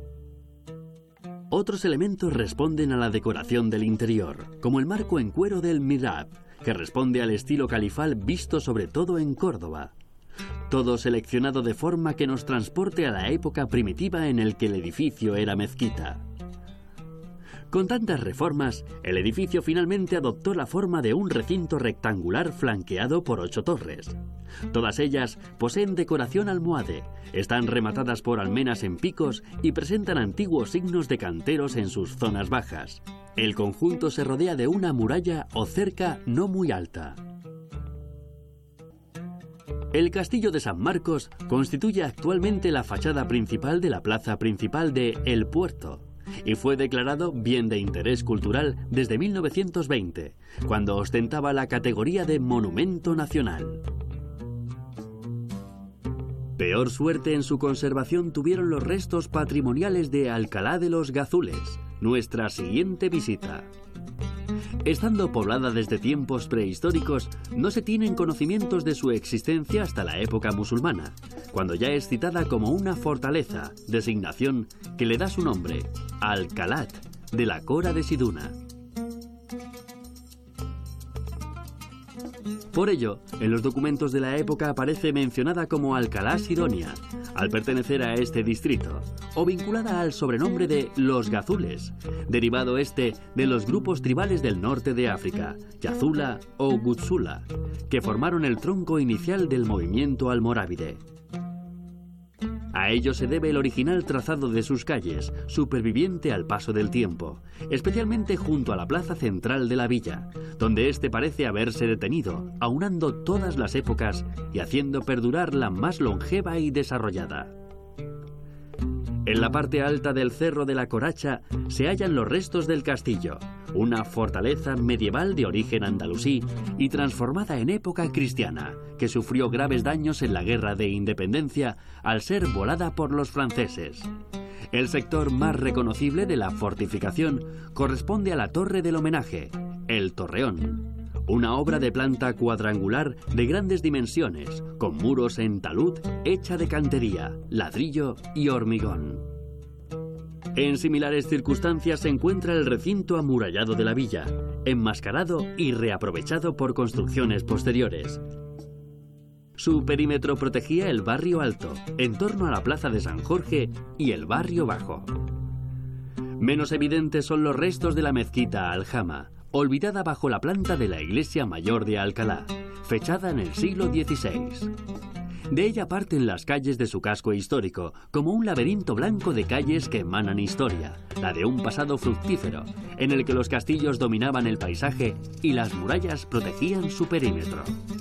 Otros elementos responden a la decoración del interior, como el marco en cuero del mihrab, que responde al estilo califal visto sobre todo en Córdoba. Todo seleccionado de forma que nos transporte a la época primitiva en el que el edificio era mezquita. Con tantas reformas, el edificio finalmente adoptó la forma de un recinto rectangular flanqueado por 8 torres. Todas ellas poseen decoración almohade, están rematadas por almenas en picos y presentan antiguos signos de canteros en sus zonas bajas. El conjunto se rodea de una muralla o cerca no muy alta. El Castillo de San Marcos constituye actualmente la fachada principal de la plaza principal de El Puerto y fue declarado Bien de Interés Cultural desde 1920, cuando ostentaba la categoría de Monumento Nacional. Peor suerte en su conservación tuvieron los restos patrimoniales de Alcalá de los Gazules, nuestra siguiente visita. Estando poblada desde tiempos prehistóricos, no se tienen conocimientos de su existencia hasta la época musulmana, cuando ya es citada como una fortaleza, designación que le da su nombre, Alcalat, de la Cora de Siduna. Por ello, en los documentos de la época aparece mencionada como Alcalá Sidonia, al pertenecer a este distrito, o vinculada al sobrenombre de Los Gazules, derivado de los grupos tribales del norte de África, Yazula o Gutsula, que formaron el tronco inicial del movimiento almorávide. A ello se debe el original trazado de sus calles, superviviente al paso del tiempo, especialmente junto a la plaza central de la villa, donde parece haberse detenido, aunando todas las épocas y haciendo perdurar la más longeva y desarrollada. En la parte alta del Cerro de la Coracha se hallan los restos del castillo, una fortaleza medieval de origen andalusí y transformada en época cristiana, que sufrió graves daños en la Guerra de Independencia al ser volada por los franceses. El sector más reconocible de la fortificación corresponde a la Torre del Homenaje, el Torreón, una obra de planta cuadrangular de grandes dimensiones, con muros en talud hecha de cantería, ladrillo y hormigón. En similares circunstancias se encuentra el recinto amurallado de la villa, enmascarado y reaprovechado por construcciones posteriores. Su perímetro protegía el barrio alto, en torno a la plaza de San Jorge, y el barrio bajo. Menos evidentes son los restos de la mezquita Aljama, olvidada bajo la planta de la iglesia mayor de Alcalá, fechada en el siglo XVI. De ella parten las calles de su casco histórico, como un laberinto blanco de calles que emanan historia, la de un pasado fructífero, en el que los castillos dominaban el paisaje y las murallas protegían su perímetro.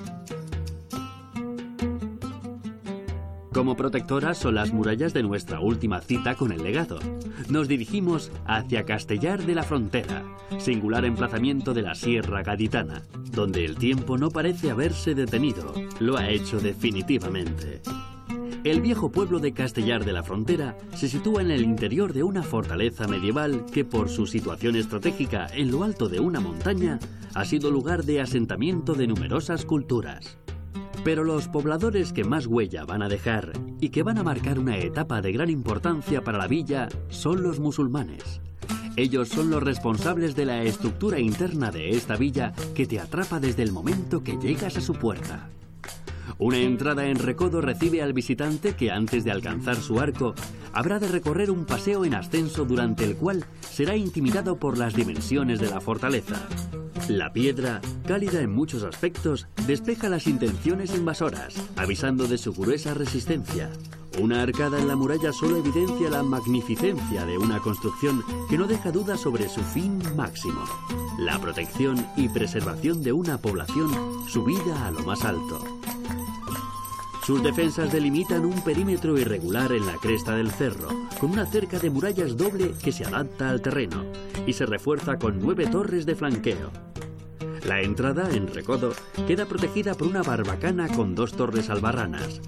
Como protectoras son las murallas de nuestra última cita con el legado. Nos dirigimos hacia Castellar de la Frontera, singular emplazamiento de la Sierra Gaditana, donde el tiempo no parece haberse detenido, lo ha hecho definitivamente. El viejo pueblo de Castellar de la Frontera se sitúa en el interior de una fortaleza medieval que, por su situación estratégica en lo alto de una montaña, ha sido lugar de asentamiento de numerosas culturas. Pero los pobladores que más huella van a dejar y que van a marcar una etapa de gran importancia para la villa son los musulmanes. Ellos son los responsables de la estructura interna de esta villa que te atrapa desde el momento que llegas a su puerta. Una entrada en recodo recibe al visitante que, antes de alcanzar su arco, habrá de recorrer un paseo en ascenso durante el cual será intimidado por las dimensiones de la fortaleza. La piedra, cálida en muchos aspectos, despeja las intenciones invasoras, avisando de su gruesa resistencia. Una arcada en la muralla solo evidencia la magnificencia de una construcción que no deja duda sobre su fin máximo: la protección y preservación de una población subida a lo más alto. Sus defensas delimitan un perímetro irregular en la cresta del cerro, con una cerca de murallas doble que se adapta al terreno y se refuerza con 9 torres de flanqueo. La entrada, en recodo, queda protegida por una barbacana con 2 torres albarranas.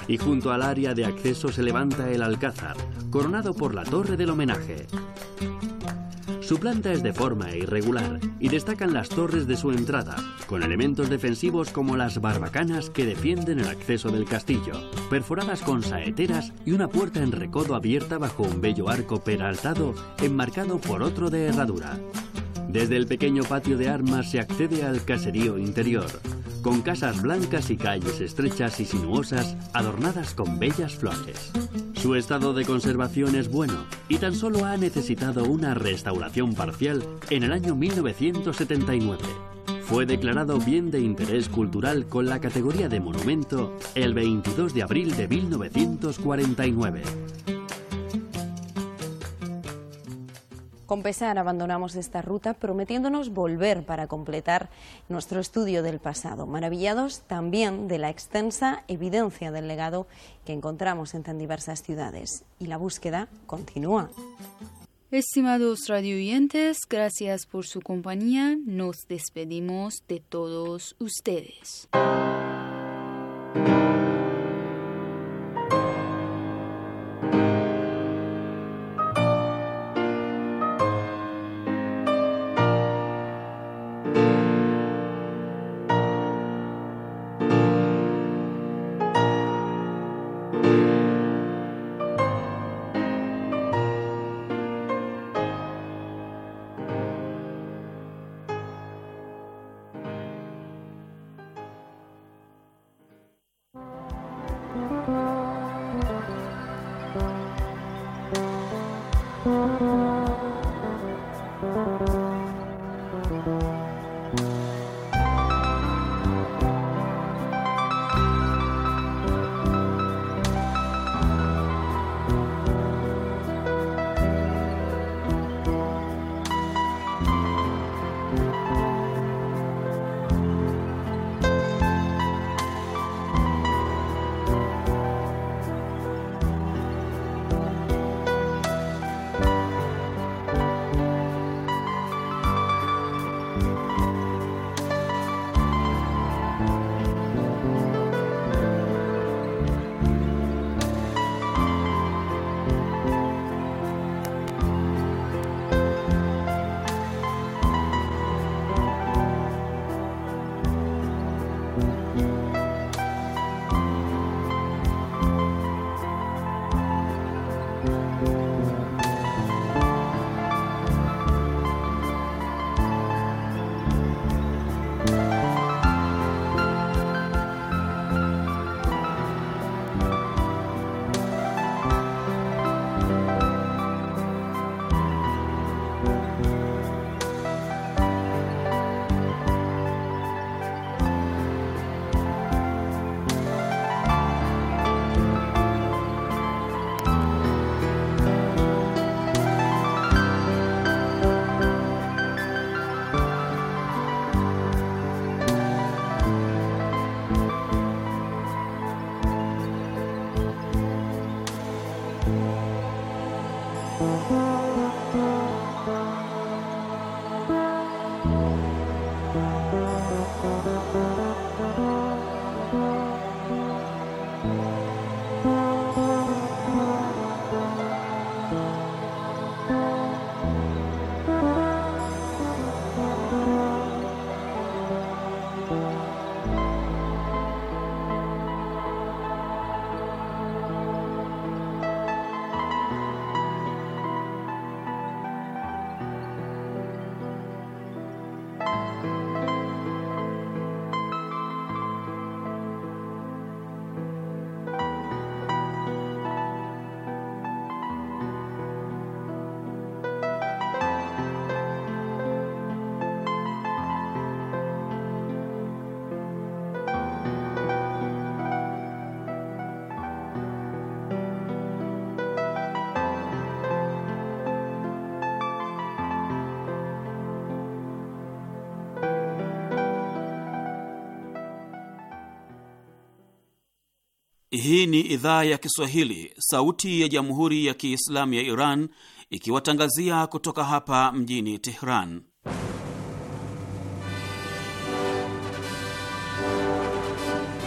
y junto al área de acceso se levanta el alcázar, coronado por la torre del homenaje. Su planta es de forma irregular y destacan las torres de su entrada, con elementos defensivos como las barbacanas que defienden el acceso del castillo, perforadas con saeteras y una puerta en recodo abierta bajo un bello arco peraltado enmarcado por otro de herradura. Desde el pequeño patio de armas se accede al caserío interior, con casas blancas y calles estrechas y sinuosas adornadas con bellas flores. Su estado de conservación es bueno y tan solo ha necesitado una restauración parcial en el año 1979. Fue declarado Bien de Interés Cultural con la categoría de monumento el 22 de abril de 1949. Con pesar abandonamos esta ruta, prometiéndonos volver para completar nuestro estudio del pasado, maravillados también de la extensa evidencia del legado que encontramos en tan diversas ciudades. Y la búsqueda continúa. Estimados radioyentes, gracias por su compañía. Nos despedimos de todos ustedes. Hii ni idhaa ya Kiswahili, sauti ya Jamhuri ya Kiislamu ya Iran, ikiwatangazia kutoka hapa mjini Tehran.